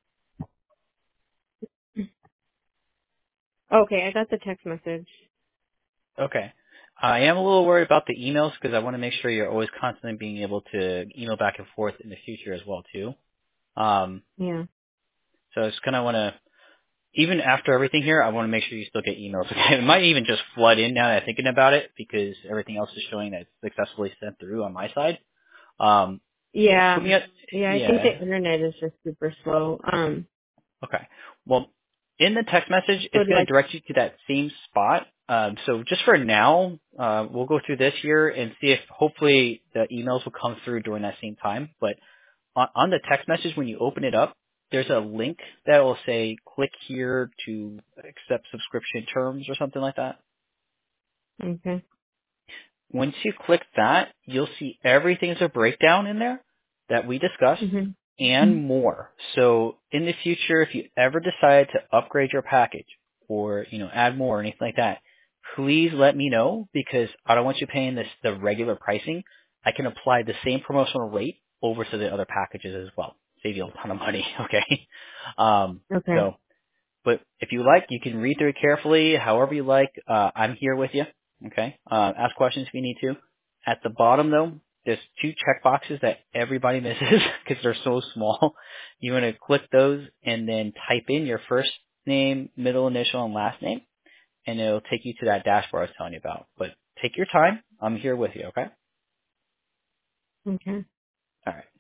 Okay, I got the text message. Okay. I am a little worried about the emails because I want to make sure you're always constantly being able to email back and forth in the future as well too. Um, Yeah. so I just kind of want to, even after everything here, I want to make sure you still get emails. Okay. It might even just flood in now that I'm thinking about it because everything else is showing that it's successfully sent through on my side. Um, put Yeah. me at, Yeah, I think yeah. the internet is just super slow. Um, Okay. Well, in the text message, so it's do going I, to direct you to that same spot. Um, so just for now, uh, we'll go through this here and see if hopefully the emails will come through during that same time. But on, on the text message, when you open it up, there's a link that will say click here to accept subscription terms or something like that. okay. Once you click that, you'll see everything as a breakdown in there that we discussed hmm and more. So in the future, if you ever decide to upgrade your package or, you know, add more or anything like that, please let me know because I don't want you paying this, the regular pricing. I can apply the same promotional rate over to the other packages as well. Save you a ton of money, okay? Um, Okay. so but if you like, you can read through it carefully, however you like. Uh, I'm here with you. Okay. Uh, ask questions if you need to. At the bottom, though, there's two check boxes that everybody misses because they're so small. You want to click those and then type in your first name, middle initial, and last name, and it'll take you to that dashboard I was telling you about. But take your time. I'm here with you. Okay. Okay. All right.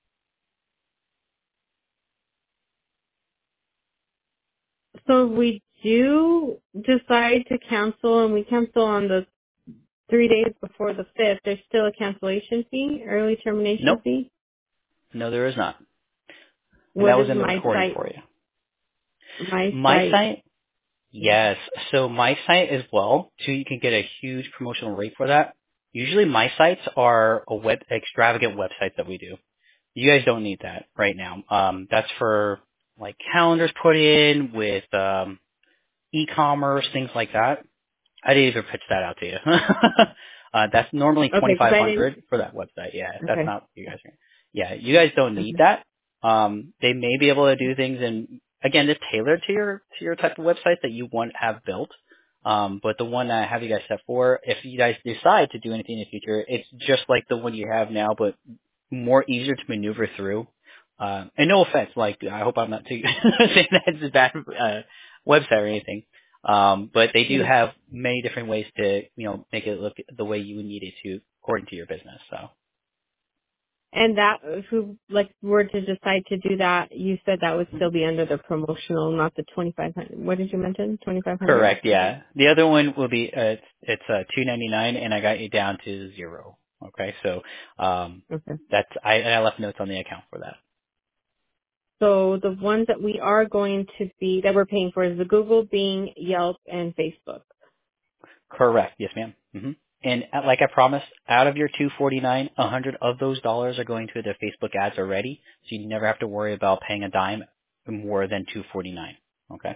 So if we do decide to cancel and we cancel on the three days before the fifth, there's still a cancellation fee, early termination Nope. fee. No, there is not. And that What was is in the my recording site? for you. My My site. site. Yes. So my site as well, too, you can get a huge promotional rate for that. Usually my sites are a web extravagant websites that we do. You guys don't need that right now. Um, that's for like calendars put in with um, e-commerce, things like that. I didn't even pitch that out to you. uh, that's normally Okay, because I didn't. twenty-five hundred dollars for that website. Yeah, that's Okay. not you guys. Yeah, you guys don't need Okay. that. Um, they may be able to do things, and again, it's tailored to your to your type of website that you want to have built. Um, but the one that I have you guys set for, if you guys decide to do anything in the future, it's just like the one you have now, but more easier to maneuver through. Uh, and no offense, like I hope I'm not too saying that it's a bad uh, website or anything. Um, but they do Yeah. have many different ways to, you know, make it look the way you would need it to according to your business. So And that, if we like were to decide to do that, you said that would still be under the promotional, not the twenty five hundred. What did you mention? Twenty five hundred. correct, yeah. The other one will be uh, it's it's uh, two ninety-nine, and I got you down to zero. Okay, so um, Okay. that's I, I left notes on the account for that. So the ones that we are going to be that we're paying for is the Google, Bing, Yelp, and Facebook. Correct, yes, ma'am. hmm And uh, like I promised, out of your two forty-nine, a hundred of those dollars are going to the Facebook ads already, so you never have to worry about paying a dime more than two forty-nine. Okay.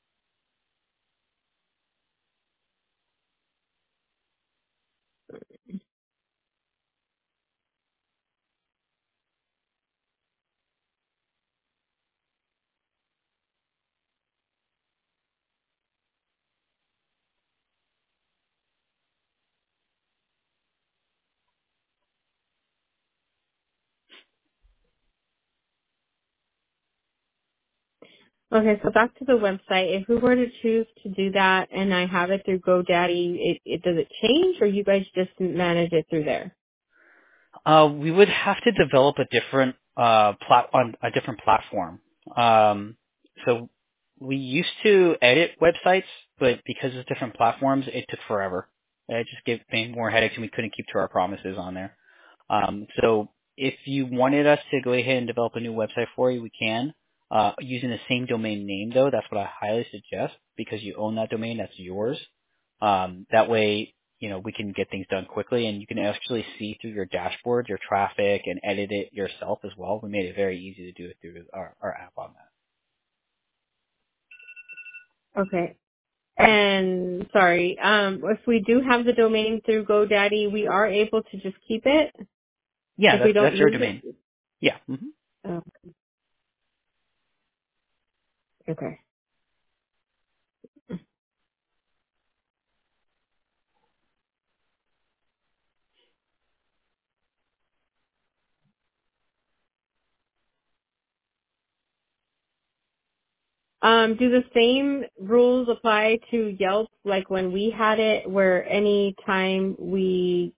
Okay, so back to the website. If we were to choose to do that and I have it through GoDaddy, it, it does it change or you guys just manage it through there? Uh, we would have to develop a different uh, plat on a different platform. Um, so we used to edit websites, but because it's different platforms, it took forever. It just gave me more headaches, and we couldn't keep to our promises on there. Um, so if you wanted us to go ahead and develop a new website for you, we can. Uh, using the same domain name, though, that's what I highly suggest because you own that domain. That's yours. Um, that way you know, we can get things done quickly, and you can actually see through your dashboard your traffic and edit it yourself as well. We made it very easy to do it through our, our app on that. Okay. And sorry, um, if we do have the domain through GoDaddy, we are able to just keep it Yeah, if we that's don't that's your use domain. it. Yeah. hmm Oh, okay. Um, do the same rules apply to Yelp like when we had it, where any time we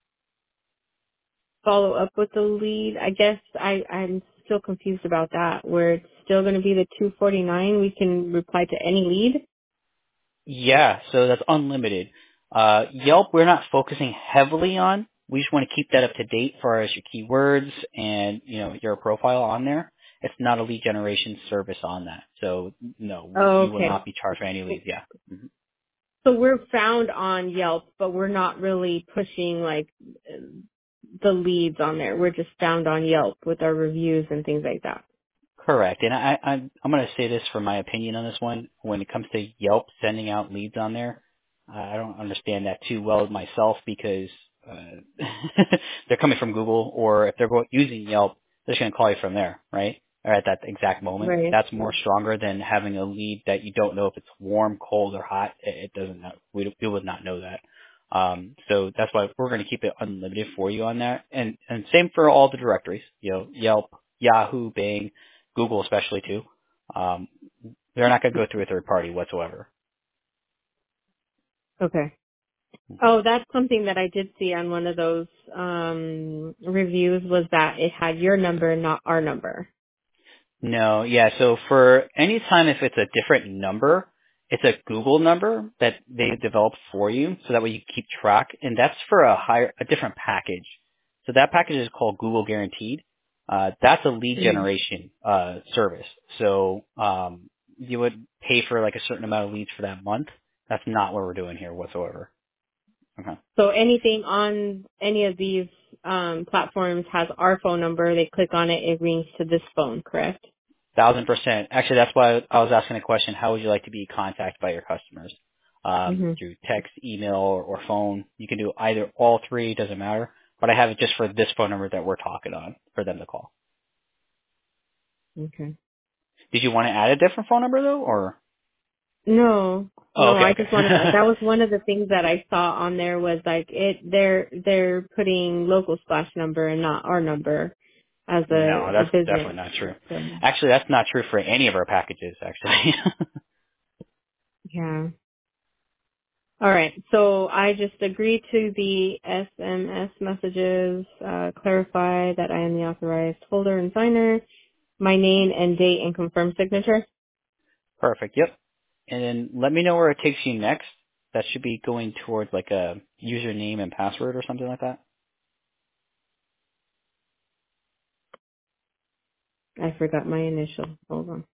follow up with the lead? I guess I, I'm still confused about that, where it's still going to be the two forty-nine. We can reply to any lead. Yeah, so that's unlimited. Uh, Yelp, we're not focusing heavily on. We just want to keep that up to date as far as your keywords and, you know, your profile on there. It's not a lead generation service on that. So, no, we, Oh, you will okay. not be charged for any leads. Yeah. hmm So we're found on Yelp, but we're not really pushing like the leads on there. We're just found on Yelp with our reviews and things like that. Correct. And I, I'm, I'm going to say this for my opinion on this one. When it comes to Yelp sending out leads on there, I don't understand that too well myself because uh, they're coming from Google, or if they're go- using Yelp, they're just going to call you from there, right? Or at that exact moment. Right. That's more stronger than having a lead that you don't know if it's warm, cold, or hot. It, it doesn't know. We, we would not know that. Um, so that's why we're going to keep it unlimited for you on that. And, and same for all the directories, you know, Yelp, Yahoo, Bing, Google especially too. Um, they're not going to go through a third party whatsoever. Okay. Oh, that's something that I did see on one of those um reviews, was that it had your number, not our number. No, yeah. So for any time if it's a different number, it's a Google number that they developed for you, so that way you keep track, and that's for a higher, a different package. So that package is called Google Guaranteed. Uh, that's a lead Mm. generation uh, service. So um, you would pay for like a certain amount of leads for that month. That's not what we're doing here whatsoever. Okay. So anything on any of these um platforms has our phone number. They click on it, it rings to this phone, correct? Thousand percent. Actually, that's why I was asking a question. How would you like to be contacted by your customers? Um, Mhm. through text, email, or, or phone. You can do either all three. Doesn't matter. But I have it just for this phone number that we're talking on for them to call. Okay. Did you want to add a different phone number though, or? No, Oh, no, okay, I okay. just wanted to, that was one of the things that I saw on there, was like it, they're, they're putting local splash number and not our number as No, a, a that's definitely business. not true. So, Actually, that's not true for any of our packages. Actually. yeah. All right. So I just agree to the S M S messages, uh, clarify that I am the authorized holder and signer, my name and date and confirm signature. Perfect. Yep. And then let me know where it takes you next. That should be going towards like a username and password or something like that. I forgot my initial. Hold on.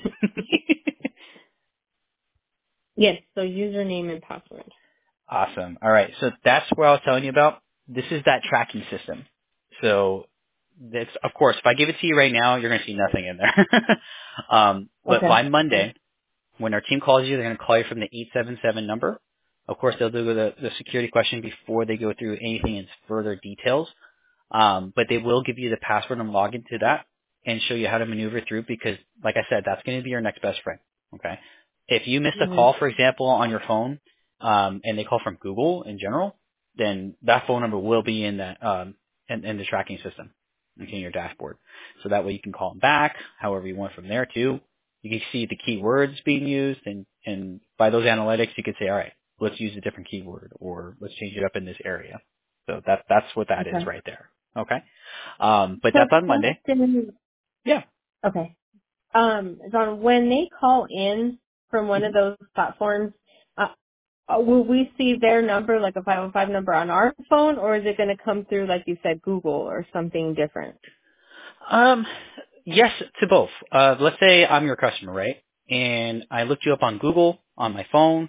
Yes. So username and password. Awesome. All right. So that's what I was telling you about. This is that tracking system. So that's, of course, if I give it to you right now, you're going to see nothing in there. um, but Okay. by Monday, when our team calls you, they're going to call you from the eight seven seven number. Of course, they'll do the, the security question before they go through anything in further details. Um, but they will give you the password and log into that and show you how to maneuver through because, like I said, that's going to be your next best friend. Okay. If you miss a Mhm. call, for example, on your phone, um, and they call from Google in general, then that phone number will be in that um, in, in the tracking system, okay, in your dashboard. So that way you can call them back, however you want from there too. You can see the keywords being used, and and by those analytics, you could say, all right, let's use a different keyword, or let's change it up in this area. So that that's what that is Okay. right there. Okay. Um, but So that's on Monday. question, Yeah. okay. Um, John, when they call in from one hmm of those platforms, uh, uh, will we see their number, like a five oh five number on our phone, or is it going to come through, like you said, Google or something different? Um, yes to both. Uh, let's say I'm your customer, right? And I looked you up on Google on my phone,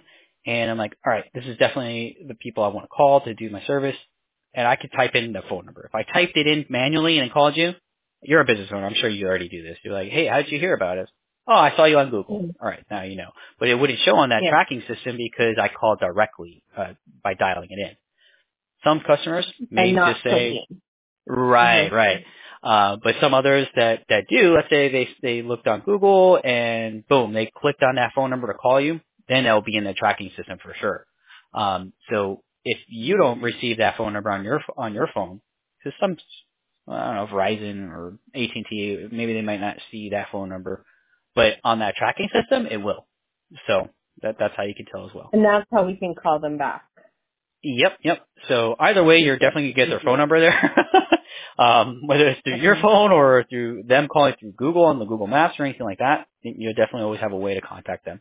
and I'm like, all right, this is definitely the people I want to call to do my service, and I could type in the phone number. If I typed it in manually and called you, you're a business owner. I'm sure you already do this. You're like, hey, how did you hear about us? Oh, I saw you on Google. Mhm. All right, now you know. But it wouldn't show on that Yeah. tracking system because I called directly uh, by dialing it in. Some customers And may not just clicking say, in. right, Mm-hmm. right. Uh, but some others that, that do, let's say they, they looked on Google and boom, they clicked on that phone number to call you, then they'll be in the tracking system for sure. Um, so if you don't receive that phone number on your, on your phone, because some, I don't know, Verizon or A T and T, maybe they might not see that phone number, but on that tracking system, it will. So that, that's how you can tell as well. And that's how we can call them back. Yep, yep. So either way, you're Okay. definitely gonna get their phone number there. um, whether it's through your Okay. phone or through them calling through Google on the Google Maps or anything like that, you'll definitely always have a way to contact them.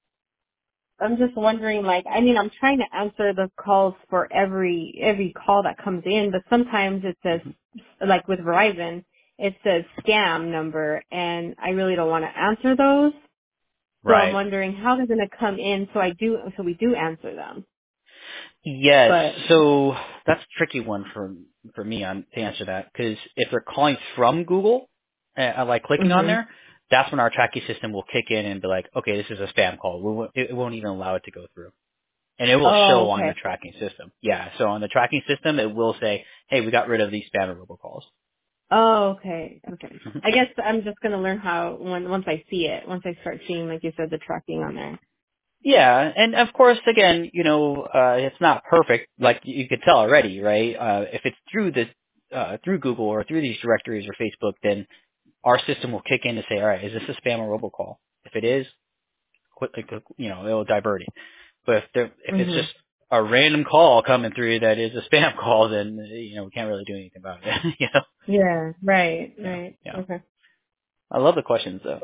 I'm just wondering, like, I mean, I'm trying to answer the calls for every every call that comes in, but sometimes it says, hmm like with Verizon, it says scam number, and I really don't want to answer those. So I'm Right. wondering how they're going to come in, so I do, so we do answer them. Yes. But So that's a tricky one for for me on to answer that because if they're calling from Google, uh, like clicking on mhm. there, that's when our tracking system will kick in and be like, okay, this is a spam call. We won't, it won't even allow it to go through. And it will Oh, show on the okay. tracking system. Yeah, so on the tracking system, it will say, hey, we got rid of these spam and robocalls. Oh, okay. Okay. Mhm. I guess I'm just going to learn how when once I see it, once I start seeing, like you said, the tracking on there. Yeah, and of course, again, you know, uh, it's not perfect, like you could tell already, right? Uh, if it's through this, uh, through Google or through these directories or Facebook, then our system will kick in to say, all right, is this a spam or robocall? If it is, quit, like, you know, it'll divert it. But if, there, if it's Mhm. just a random call coming through that is a spam call, then, you know, we can't really do anything about it. you know? Yeah. Right. Yeah, Right. yeah. Okay. I love the questions though.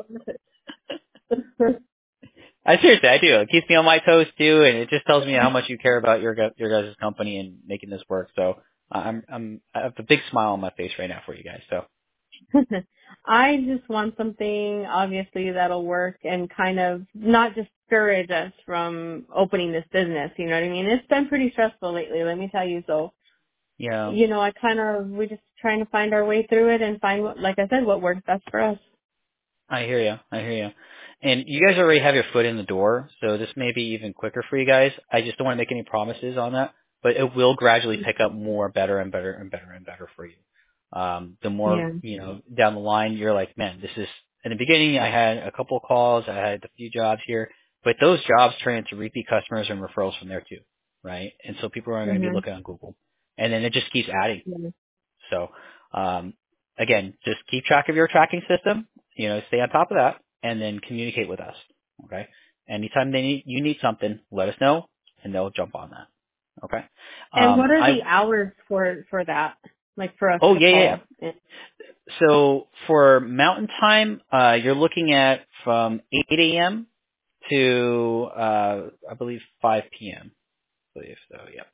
I seriously, I do. It keeps me on my toes too, and it just tells me how much you care about your gu- your guys' company and making this work. So I'm I'm I have a big smile on my face right now for you guys. So I just want something obviously that'll work and kind of not discourage us from opening this business. You know what I mean? It's been pretty stressful lately, let me tell you. So, yeah, you know, I kind of, we're just trying to find our way through it and find what, like I said, what works best for us. I hear you. I hear you. And you guys already have your foot in the door, so this may be even quicker for you guys. I just don't want to make any promises on that, but it will gradually pick up more, better and better and better and better for you. Um, the more, Yeah. you know, down the line, you're like, man, this is, in the beginning, I had a couple of calls, I had a few jobs here, but those jobs turn into repeat customers and referrals from there too, right? And so people are going to be Mhm. looking on Google. And then it just keeps adding. Yeah. So, um, again, just keep track of your tracking system. You know, stay on top of that, and then communicate with us. Okay. Anytime they need, you need something, let us know, and they'll jump on that. Okay. And Um, what are the I hours for, for that? Like for us oh to yeah yeah. yeah. call? And- So for Mountain Time, uh, you're looking at from eight a.m. to uh, I believe five p.m. I believe so. Yeah.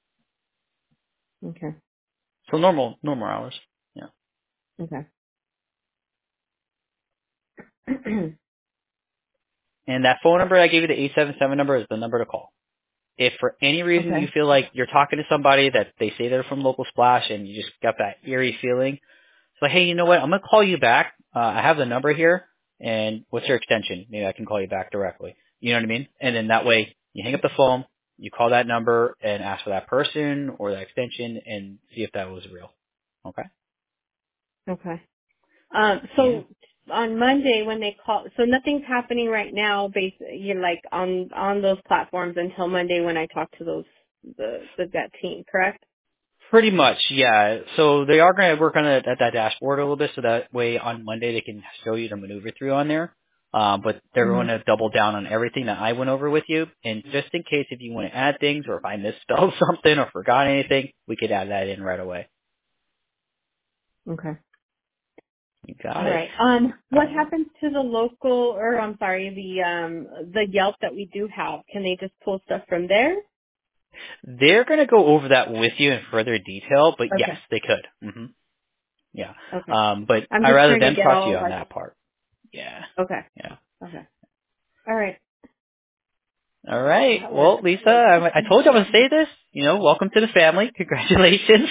Okay. So normal normal hours. Yeah. Okay. And that phone number I gave you, the eight seven seven number, is the number to call. If for any reason you Okay. feel like you're talking to somebody that they say they're from Local Splash and you just got that eerie feeling, it's like, hey, you know what? I'm going to call you back. Uh, I have the number here, and what's your extension? Maybe I can call you back directly. You know what I mean? And then that way, you hang up the phone, you call that number and ask for that person or that extension and see if that was real. Okay? Okay. Um, Yeah. so on Monday when they call, so nothing's happening right now, based you know, like on on those platforms until Monday when I talk to those the the that team, correct? Pretty much, yeah. So they are going to work on it at that dashboard a little bit, so that way on Monday they can show you the maneuver through on there. Um, but they're Hmm. going to double down on everything that I went over with you, and just in case if you want to add things or if I misspelled something or forgot anything, we could add that in right away. Okay. You got All it. right. Um, what Uh, happens to the local, or I'm sorry, the um the Yelp that we do have? Can they just pull stuff from there? they're going to go over that with you in further detail, but yes, Okay. they could. hmm Yeah. Okay. Um, but I'm I just rather trying to them get talk to all you on like. that part. Yeah. Okay. Yeah. Okay. All right. All right. Well, Lisa, I, I told you I was going to say this. You know, welcome to the family. Congratulations.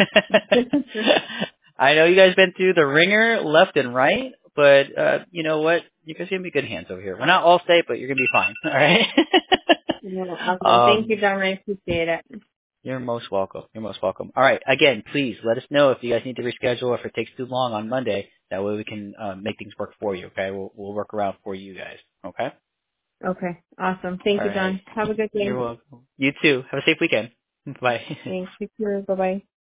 I know you guys been through the ringer left and right, but uh, you know what? You guys are going to be good hands over here. We're not all safe, but you're going to be fine. All right. Yeah, awesome. um, Thank you, John. I appreciate it. You're most welcome. You're most welcome. All right. Again, please let us know if you guys need to reschedule or if it takes too long on Monday. That way we can uh, make things work for you. Okay. We'll we'll work around for you guys. Okay. Okay, awesome. Thank All you, right. John. Have a good day. You're welcome. You too. Have a safe weekend. Bye. Thanks. You too. Bye-bye.